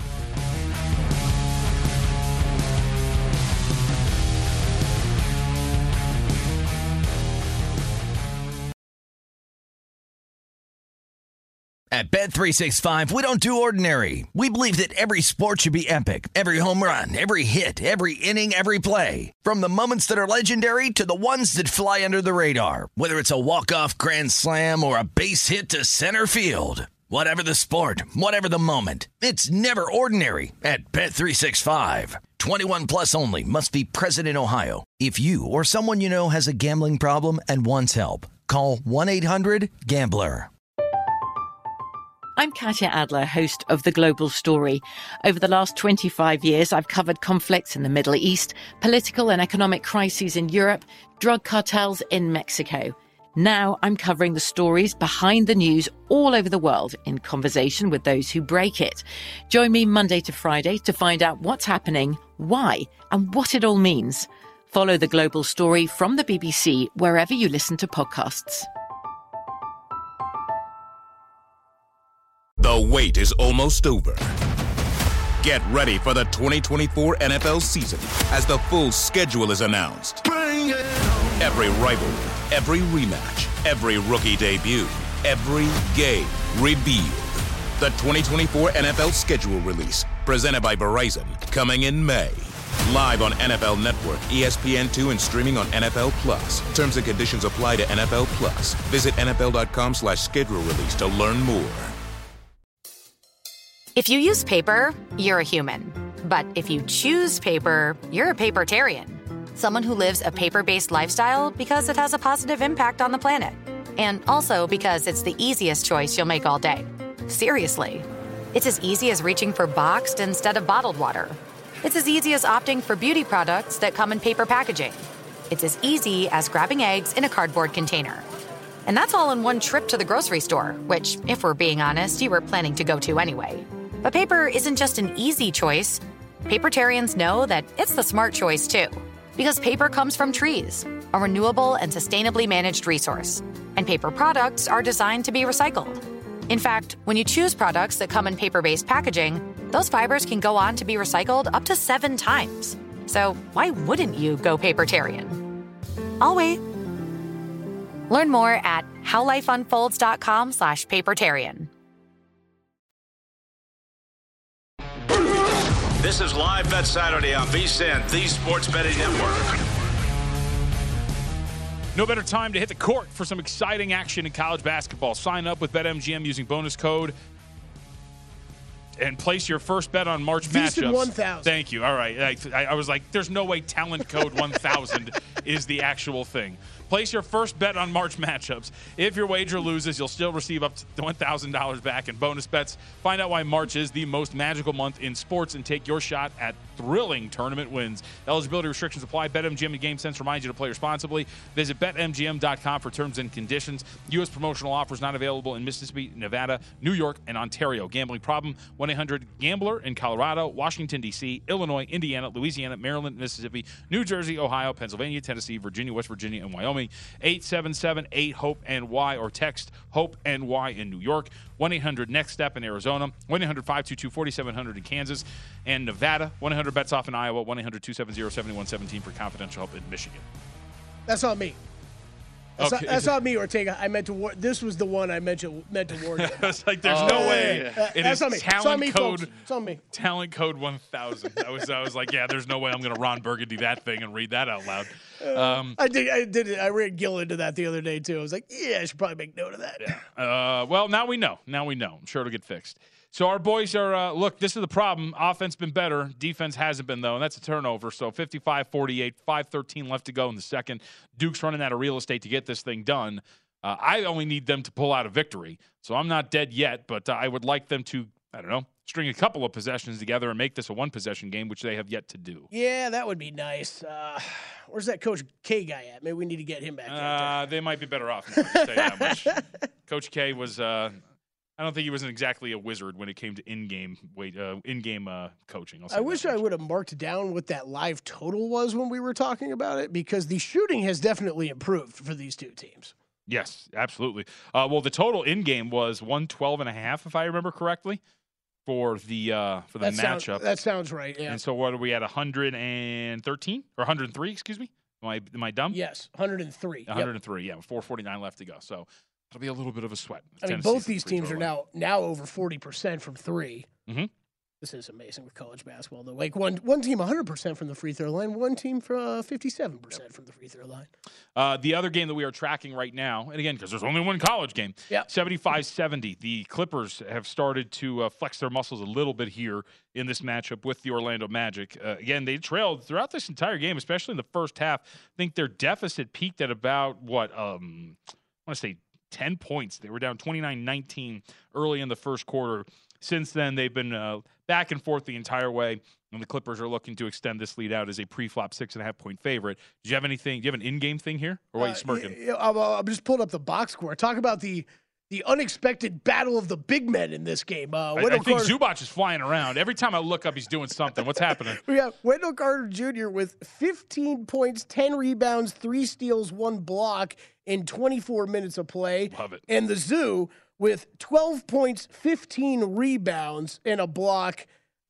At Bet three sixty-five, we don't do ordinary. We believe that every sport should be epic. Every home run, every hit, every inning, every play. From the moments that are legendary to the ones that fly under the radar. Whether it's a walk-off grand slam or a base hit to center field. Whatever the sport, whatever the moment. It's never ordinary at Bet three sixty-five. twenty-one plus only. Must be present in Ohio. If you or someone you know has a gambling problem and wants help, call one eight hundred gambler. I'm Katya Adler, host of The Global Story. Over the last twenty-five years, I've covered conflicts in the Middle East, political and economic crises in Europe, drug cartels in Mexico. Now I'm covering the stories behind the news all over the world in conversation with those who break it. Join me Monday to Friday to find out what's happening, why, and what it all means. Follow The Global Story from the B B C wherever you listen to podcasts. The wait is almost over. Get ready for the twenty twenty-four N F L season as the full schedule is announced. Bring it Every rivalry, every rematch, every rookie debut, every game revealed. The twenty twenty-four N F L schedule release, presented by Verizon, coming in May. Live on N F L Network, E S P N two, and streaming on N F L Plus. Terms and conditions apply to N F L Plus. Visit N F L dot com slash schedule release to learn more. If you use paper, you're a human. But if you choose paper, you're a papertarian. Someone who lives a paper-based lifestyle because it has a positive impact on the planet. And also because it's the easiest choice you'll make all day. Seriously. It's as easy as reaching for boxed instead of bottled water. It's as easy as opting for beauty products that come in paper packaging. It's as easy as grabbing eggs in a cardboard container. And that's all in one trip to the grocery store, which, if we're being honest, you were planning to go to anyway. But paper isn't just an easy choice. Papertarians know that it's the smart choice, too. Because paper comes from trees, a renewable and sustainably managed resource. And paper products are designed to be recycled. In fact, when you choose products that come in paper-based packaging, those fibers can go on to be recycled up to seven times. So why wouldn't you go papertarian? I'll wait. Learn more at howlifeunfolds.com slash papertarian. This is Live Bet Saturday on V S I N, the Sports Betting Network. No better time to hit the court for some exciting action in college basketball. Sign up with BetMGM using bonus code and place your first bet on March matchups. one thousand. Thank you. All right. I, I was like, there's no way talent code one thousand is the actual thing. Place your first bet on March matchups. If your wager loses, you'll still receive up to one thousand dollars back in bonus bets. Find out why March is the most magical month in sports and take your shot at thrilling tournament wins. Eligibility restrictions apply. BetMGM and GameSense remind you to play responsibly. Visit Bet M G M dot com for terms and conditions. U S promotional offers not available in Mississippi, Nevada, New York, and Ontario. Gambling problem? one eight hundred gambler in Colorado, Washington, D C, Illinois, Indiana, Louisiana, Maryland, Mississippi, New Jersey, Ohio, Pennsylvania, Tennessee, Virginia, West Virginia, and Wyoming. eight seven seven eight hope N Y or text HOPE-N Y in New York. one eight hundred next step in Arizona. one eight hundred five two two four seven zero zero in Kansas and Nevada. one eight hundred bets off in Iowa. one eight hundred two seven zero seven one one seven for confidential help in Michigan. That's on me. That's, Okay. not, that's not me, Ortega. I meant to war- This was the one I meant to, meant to warn you. It's like there's Oh, no yeah, way. yeah, yeah. It That's is on me. It's on talent me, code. folks. It's on me. Talent code one thousand. I was I was like, yeah, there's no way I'm going to Ron Burgundy that thing and read that out loud. Um, I did. I did it. I read Gill into that the other day too. I was like, yeah, I should probably make note of that. Uh, well, now we know. Now we know. I'm sure it'll get fixed. So our boys are, uh, look, this is the problem. Offense been better. Defense hasn't been, though, and that's a turnover. So fifty-five forty-eight, five thirteen left to go in the second. Duke's running out of real estate to get this thing done. Uh, I only need them to pull out a victory. So I'm not dead yet, but uh, I would like them to, I don't know, string a couple of possessions together and make this a one-possession game, which they have yet to do. Yeah, that would be nice. Uh, where's that Coach K guy at? Maybe we need to get him back. Uh, they might be better off. Now, I'll tell you that much. Coach K was, uh, I don't think he was exactly a wizard when it came to in-game wait, uh, in-game uh, coaching. I'll say I that wish much. I would have marked down what that live total was when we were talking about it, because the shooting has definitely improved for these two teams. Yes, absolutely. Uh, well, the total in-game was one twelve and a half, if I remember correctly, for the uh, for the That sound- matchup. that sounds right, yeah. And so what are we at, one hundred thirteen or one hundred three, excuse me? Am I, am I dumb? Yes, one hundred three. one hundred three, yeah, four forty-nine left to go. So it'll be a little bit of a sweat. I mean, Tennessee's both these free teams throw are line. now now over forty percent from three. Mm-hmm. This is amazing with college basketball, though. Like one one team one hundred percent from the free throw line, one team for uh, fifty-seven percent from the free throw line. Uh, the other game that we are tracking right now, and again, because there's only one college game, Yep. seventy-five seventy. The Clippers have started to uh, flex their muscles a little bit here in this matchup with the Orlando Magic. Uh, again, they trailed throughout this entire game, especially in the first half. I think their deficit peaked at about, what, um, I want to say ten points. They were down twenty-nine nineteen early in the first quarter. Since then, they've been uh, back and forth the entire way, and the Clippers are looking to extend this lead out as a pre-flop six and a half point favorite. Do you have anything? Do you have an in-game thing here, or why are you smirking? Uh, yeah, I'm, uh, I'm just pulling up the box score. Talk about the the unexpected battle of the big men in this game. Uh, I, I Wendell think Carter- Zubac is flying around. Every time I look up, he's doing something. What's happening? We have Wendell Carter Junior with fifteen points, ten rebounds, three steals, one block in twenty-four minutes of play. Love it. And the Zoo with twelve points, fifteen rebounds, and a block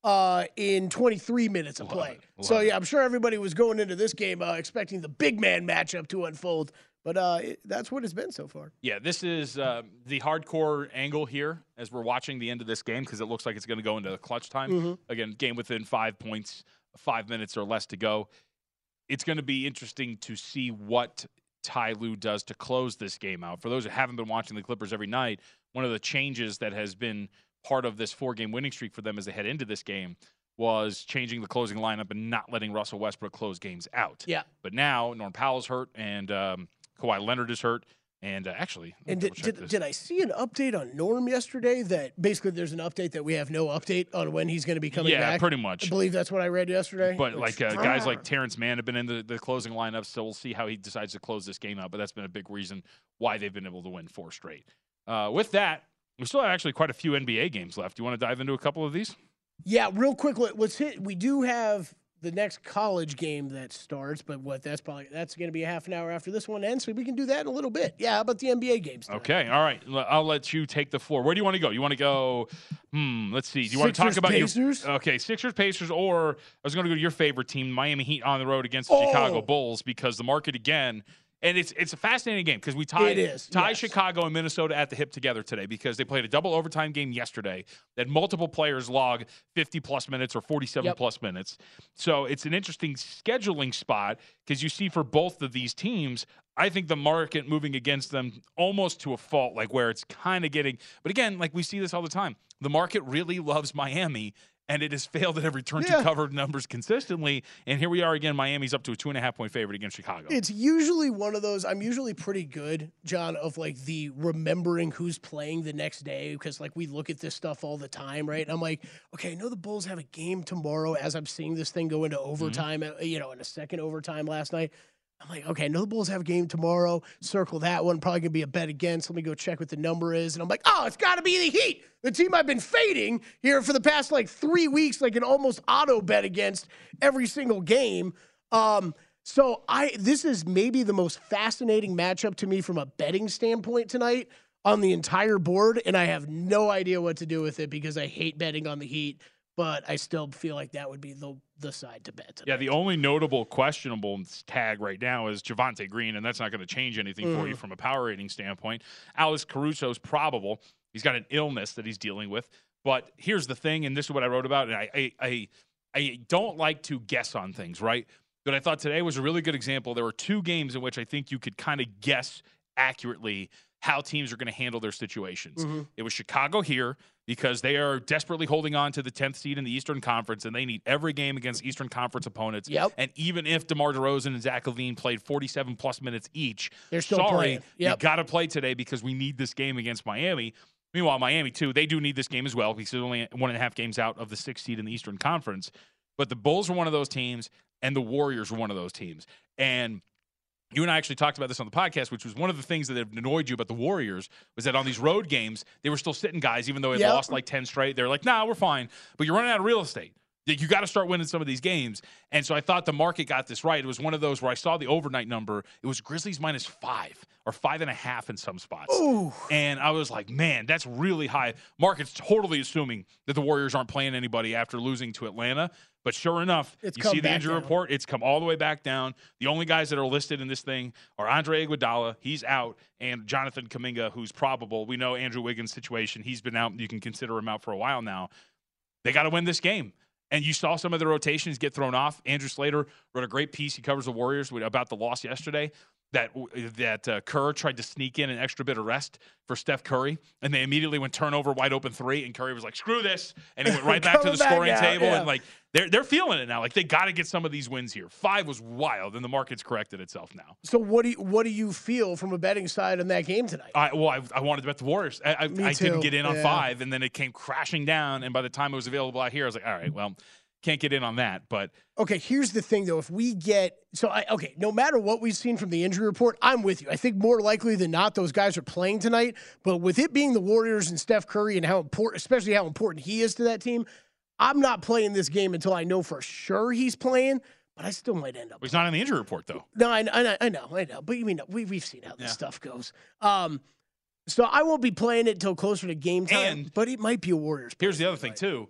uh, in twenty-three minutes of Love play. it. Love So, it. yeah, I'm sure everybody was going into this game uh, expecting the big man matchup to unfold. But uh, it, that's what it's been so far. Yeah, this is uh, the hardcore angle here as we're watching the end of this game because it looks like it's going to go into clutch time. Mm-hmm. Again, game within five points, five minutes or less to go. It's going to be interesting to see what Ty Lue does to close this game out. For those who haven't been watching the Clippers every night, one of the changes that has been part of this four-game winning streak for them as they head into this game was changing the closing lineup and not letting Russell Westbrook close games out. Yeah. But now Norm Powell's hurt and um, Kawhi Leonard is hurt. And uh, actually, and did, did, did I see an update on Norm yesterday that basically there's an update that we have no update on when he's going to be coming yeah, back? Yeah, pretty much. I believe that's what I read yesterday. But like uh, guys like Terrence Mann have been in the, the closing lineup, so we'll see how he decides to close this game out. But that's been a big reason why they've been able to win four straight. Uh, with that, we still have actually quite a few N B A games left. Do you want to dive into a couple of these? Yeah, real quick. Let's hit. We do have the next college game that starts, but what that's probably that's going to be a half an hour after this one ends, so we can do that in a little bit. Yeah, how about the N B A games tonight? Okay, all right. I'll let you take the floor. Where do you want to go? You want to go? Hmm. Let's see. Do you want to talk Sixers, about Pacers? your okay Sixers, Pacers, or I was going to go to your favorite team, Miami Heat, on the road against the Oh. Chicago Bulls because the market again. And it's it's a fascinating game because we tied, It is, tied yes. Chicago and Minnesota at the hip together today because they played a double overtime game yesterday that multiple players log fifty-plus minutes or forty-seven-plus minutes. So it's an interesting scheduling spot because you see for both of these teams, I think the market moving against them almost to a fault, like where it's kind of getting – but again, like we see this all the time. The market really loves Miami, and it has failed at every turn Yeah. to cover numbers consistently. And here we are again. Miami's up to a two and a half point favorite against Chicago. It's usually one of those. I'm usually pretty good, John, of like the remembering who's playing the next day because like we look at this stuff all the time, right? And I'm like, okay, I know the Bulls have a game tomorrow. As I'm seeing this thing go into overtime, uh, you know, in a second overtime last night. I'm like, okay, I know the Bulls have a game tomorrow. Circle that one. Probably going to be a bet against. Let me go check what the number is. And I'm like, oh, it's got to be the Heat, the team I've been fading here for the past like three weeks, like an almost auto bet against every single game. Um, so I this is maybe the most fascinating matchup to me from a betting standpoint tonight on the entire board. And I have no idea what to do with it because I hate betting on the Heat. But I still feel like that would be the the side to bet tonight. Yeah, the only notable questionable tag right now is Javonte Green, and that's not going to change anything Mm. for you from a power rating standpoint. Alex Caruso is probable. He's got an illness that he's dealing with. But here's the thing, and this is what I wrote about, and I I, I, I don't like to guess on things, right? But I thought today was a really good example. There were two games in which I think you could kind of guess accurately how teams are going to handle their situations. Mm-hmm. It was Chicago here because they are desperately holding on to the tenth seed in the Eastern Conference, and they need every game against Eastern Conference opponents. Yep. And even if DeMar DeRozan and Zach LaVine played forty-seven-plus minutes each, They're still sorry, playing. Yep. you got to play today because we need this game against Miami. Meanwhile, Miami, too, they do need this game as well because they're only one and a half games out of the sixth seed in the Eastern Conference. But the Bulls were one of those teams, and the Warriors were one of those teams. And you and I actually talked about this on the podcast, which was one of the things that annoyed you about the Warriors was that on these road games, they were still sitting guys, even though they Yep. lost like ten straight. They're like, nah, we're fine. But you're running out of real estate. You got to start winning some of these games. And so I thought the market got this right. It was one of those where I saw the overnight number. It was Grizzlies minus five or five and a half in some spots. Ooh. And I was like, man, that's really high. Market's totally assuming that the Warriors aren't playing anybody after losing to Atlanta. But sure enough, It's you come see the back injury down. report. It's come all the way back down. The only guys that are listed in this thing are Andre Iguodala. He's out. And Jonathan Kuminga, who's probable. We know Andrew Wiggins' situation. He's been out. You can consider him out for a while now. They got to win this game. And you saw some of the rotations get thrown off. Andrew Slater wrote a great piece. He covers the Warriors with, about the loss yesterday. That that uh, Kerr tried to sneak in an extra bit of rest for Steph Curry, and they immediately went turnover, wide open three, and Curry was like, "Screw this," and he went right back to the Coming back scoring out, table. yeah. And like they're they're feeling it now. Like they got to get some of these wins here. Five was wild, and the market's corrected itself now. So what do you, what do you feel from a betting side on that game tonight? I, well, I, I wanted to bet the Warriors. I, I, Me I didn't too, get in on yeah. five, and then it came crashing down. And by the time it was available out here, I was like, "All right, well, can't get in on that." But Okay, here's the thing, though. If we get – so, I, okay, no matter what we've seen from the injury report, I'm with you. I think more likely than not those guys are playing tonight. But with it being the Warriors and Steph Curry and how important – especially how important he is to that team, I'm not playing this game until I know for sure he's playing. But I still might end up. he's not in the injury report, though. No, I, I, I know, I know. But you mean we, we've seen how this Yeah. stuff goes. Um, so I won't be playing it until closer to game time. And- but it might be a Warriors. Here's the other thing, too.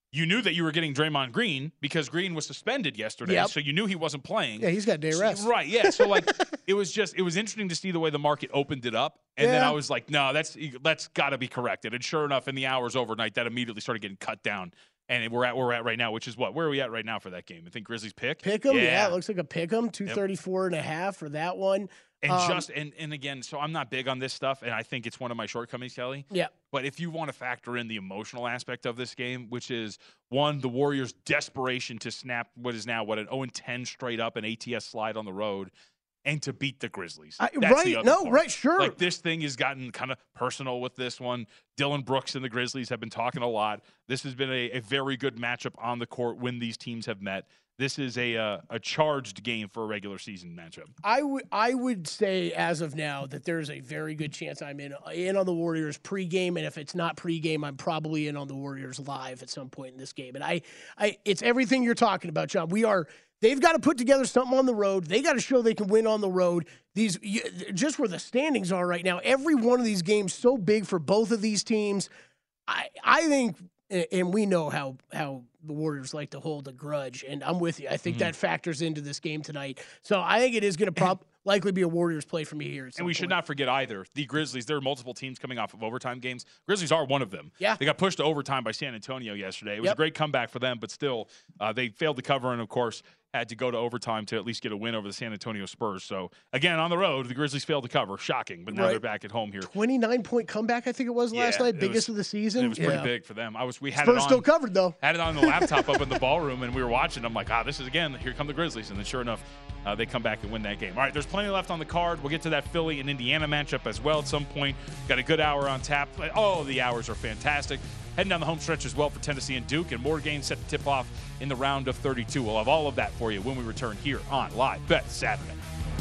you knew that you were getting Draymond Green because Green was suspended yesterday, Yep. so you knew he wasn't playing. Yeah, he's got day rest. Right, yeah. So, like, it was just, it was interesting to see the way the market opened it up. And then Yeah. I was like, no, that's that's got to be corrected. And sure enough, in the hours overnight, that immediately started getting cut down. And we're at where we're at right now, which is what? Where are we at right now for that game? I think Grizzlies pick? Pick 'em, yeah. Yeah. It looks like a pick 'em, two thirty-four and a half for that one. And Um, just and, and again, so I'm not big on this stuff, and I think it's one of my shortcomings, Kelly. Yeah. But if you want to factor in the emotional aspect of this game, which is one, the Warriors' desperation to snap what is now what an oh and ten straight up, an A T S slide on the road, and to beat the Grizzlies. I- That's right, the other no, part. right, sure. Like this thing has gotten kind of personal with this one. Dylan Brooks and the Grizzlies have been talking a lot. This has been a, a very good matchup on the court when these teams have met. This is a uh, a charged game for a regular season matchup. I would I would say as of now that there's a very good chance I'm in in on the Warriors pregame, and if it's not pregame, I'm probably in on the Warriors live at some point in this game. And I, I it's everything you're talking about, John. We are they've got to put together something on the road. They got to show they can win on the road. These you, just where the standings are right now. Every one of these games so big for both of these teams. I I think. And we know how, how the Warriors like to hold a grudge, and I'm with you. I think mm-hmm. that factors into this game tonight. So I think it is going to prob- likely be a Warriors play for me here. At some and we point. should not forget either, the Grizzlies, there are multiple teams coming off of overtime games. Grizzlies are one of them. Yeah. They got pushed to overtime by San Antonio yesterday. It was yep. a great comeback for them, but still, uh, they failed to cover and, of course, had to go to overtime to at least get a win over the San Antonio Spurs. So, again, on the road, the Grizzlies failed to cover. Shocking, but now right. they're back at home here. twenty-nine point comeback, I think it was last yeah, night, biggest was, of the season. It was pretty yeah. big for them. I was we had Spurs it on, still covered, though. Had it on the laptop up in the ballroom, and we were watching. I'm like, ah, this is, again, here come the Grizzlies. And then, sure enough, uh, they come back and win that game. All right, there's plenty left on the card. We'll get to that Philly and Indiana matchup as well at some point. Got a good hour on tap. Oh, the hours are fantastic. Heading down the home stretch as well for Tennessee and Duke, and more games set to tip off in the round of thirty-two. We'll have all of that for you when we return here on Live Bet Saturday.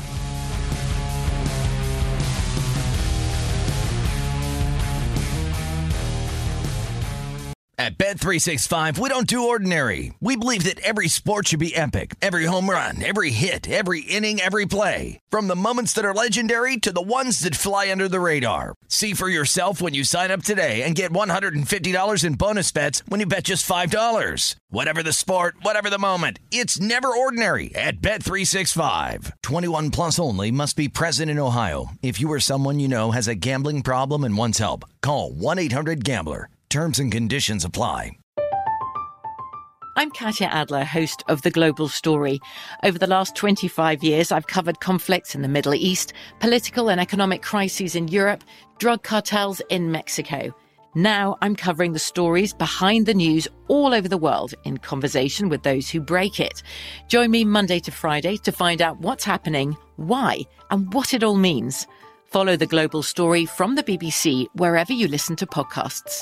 At Bet three sixty-five, we don't do ordinary. We believe that every sport should be epic. Every home run, every hit, every inning, every play. From the moments that are legendary to the ones that fly under the radar. See for yourself when you sign up today and get one hundred fifty dollars in bonus bets when you bet just five dollars. Whatever the sport, whatever the moment, it's never ordinary at Bet three sixty-five. twenty-one plus only. Must be present in Ohio. If you or someone you know has a gambling problem and wants help, call one eight hundred gambler. Terms and conditions apply. I'm Katya Adler, host of The Global Story. Over the last twenty-five years, I've covered conflicts in the Middle East, political and economic crises in Europe, drug cartels in Mexico. Now I'm covering the stories behind the news all over the world in conversation with those who break it. Join me Monday to Friday to find out what's happening, why, and what it all means. Follow The Global Story from the B B C wherever you listen to podcasts.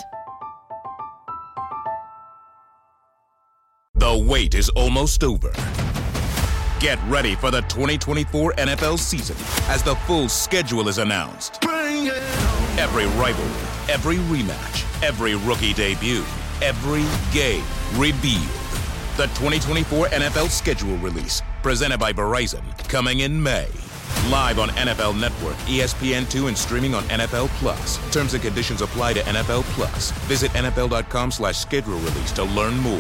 The wait is almost over. Get ready for the twenty twenty-four N F L season as the full schedule is announced. Every rivalry, every rematch, every rookie debut, every game revealed. The twenty twenty-four N F L schedule release, presented by Verizon, coming in May. Live on N F L Network, E S P N two, and streaming on N F L Plus. Terms and conditions apply to N F L Plus. Visit N F L dot com slash schedule release to learn more.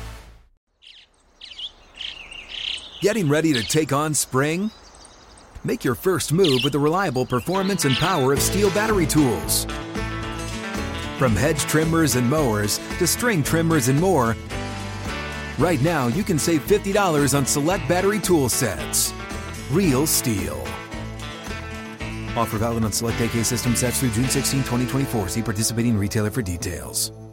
Getting ready to take on spring? Make your first move with the reliable performance and power of Steel battery tools. From hedge trimmers and mowers to string trimmers and more, right now you can save fifty dollars on select battery tool sets. Real Steel. Offer valid on select A K system sets through June sixteenth, twenty twenty-four. See participating retailer for details.